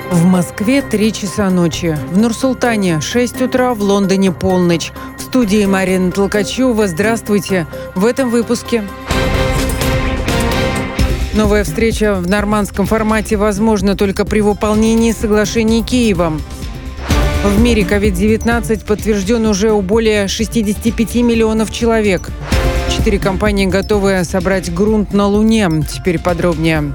В Москве 3 часа ночи. В Нур-Султане 6 утра, в Лондоне полночь. В студии Марина Толкачева. Здравствуйте. В этом выпуске. Новая встреча в нормандском формате возможна только при выполнении соглашений Киевом. В мире COVID-19 подтвержден уже у более 65 миллионов человек. 4 компании готовы собрать грунт на Луне. Теперь подробнее.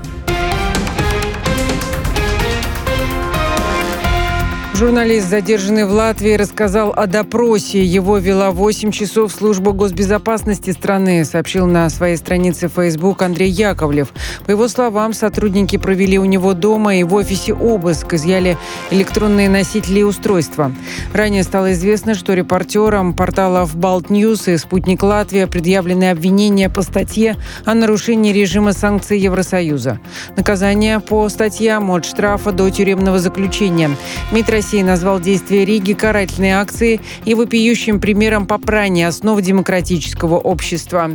Журналист, задержанный в Латвии, рассказал о допросе. Его вела 8 часов служба госбезопасности страны, сообщил на своей странице Facebook Андрей Яковлев. По его словам, сотрудники провели у него дома и в офисе обыск, изъяли электронные носители и устройства. Ранее стало известно, что репортерам порталов Балт Ньюс и Спутник Латвия предъявлены обвинения по статье о нарушении режима санкций Евросоюза. Наказание по статьям от штрафа до тюремного заключения. МИД России назвал действия Риги карательной акцией и вопиющим примером попрания основ демократического общества.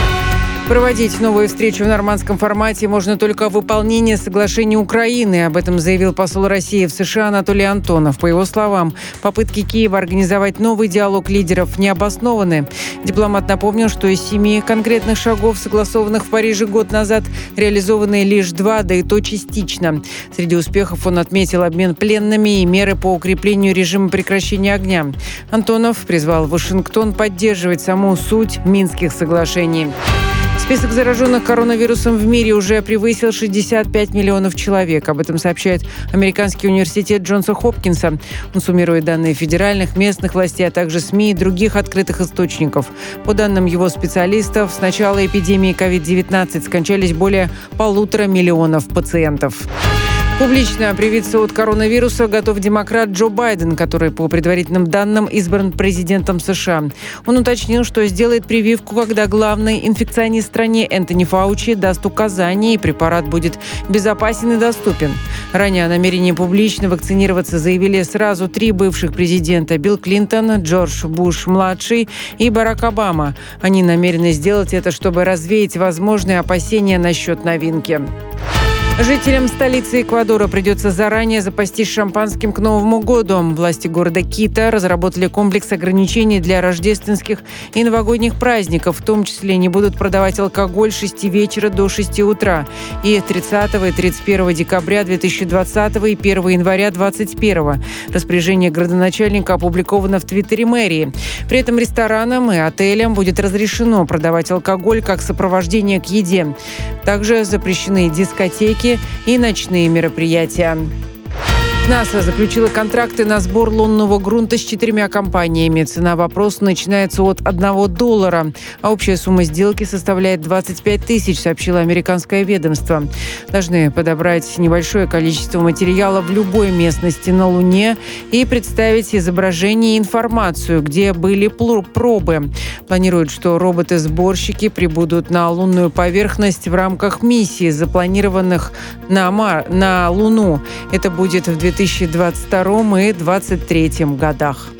Проводить новую встречу в нормандском формате можно только в выполнении соглашений Украины. Об этом заявил посол России в США Анатолий Антонов. По его словам, попытки Киева организовать новый диалог лидеров не обоснованы. Дипломат напомнил, что из 7 конкретных шагов, согласованных в Париже год назад, реализованы лишь 2, да и то частично. Среди успехов он отметил обмен пленными и меры по укреплению режима прекращения огня. Антонов призвал Вашингтон поддерживать саму суть Минских соглашений. Список зараженных коронавирусом в мире уже превысил 65 миллионов человек. Об этом сообщает Американский университет Джонса Хопкинса. Он суммирует данные федеральных, местных властей, а также СМИ и других открытых источников. По данным его специалистов, с начала эпидемии COVID-19 скончались более 1,5 миллиона пациентов. Публично привиться от коронавируса готов демократ Джо Байден, который, по предварительным данным, избран президентом США. Он уточнил, что сделает прививку, когда главный инфекционист в стране Энтони Фаучи даст указания, и препарат будет безопасен и доступен. Ранее о намерении публично вакцинироваться заявили сразу 3 бывших президента – Билл Клинтон, Джордж Буш-младший и Барак Обама. Они намерены сделать это, чтобы развеять возможные опасения насчет новинки. Жителям столицы Эквадора придется заранее запастись шампанским к Новому году. Власти города Кито разработали комплекс ограничений для рождественских и новогодних праздников. В том числе не будут продавать алкоголь с 6 вечера до 6 утра. И 30 и 31 декабря 2020 и 1 января 2021. Распоряжение градоначальника опубликовано в Твиттере мэрии. При этом ресторанам и отелям будет разрешено продавать алкоголь как сопровождение к еде. Также запрещены дискотеки и ночные мероприятия. НАСА заключила контракты на сбор лунного грунта с 4 компаниями. Цена вопроса начинается от $1, а общая сумма сделки составляет 25 тысяч, сообщило американское ведомство. Должны подобрать небольшое количество материала в любой местности на Луне и представить изображение и информацию, где были пробы. Планируют, что роботы-сборщики прибудут на лунную поверхность в рамках миссии, запланированных на Луну. Это будет в 2022 и 2023 годах.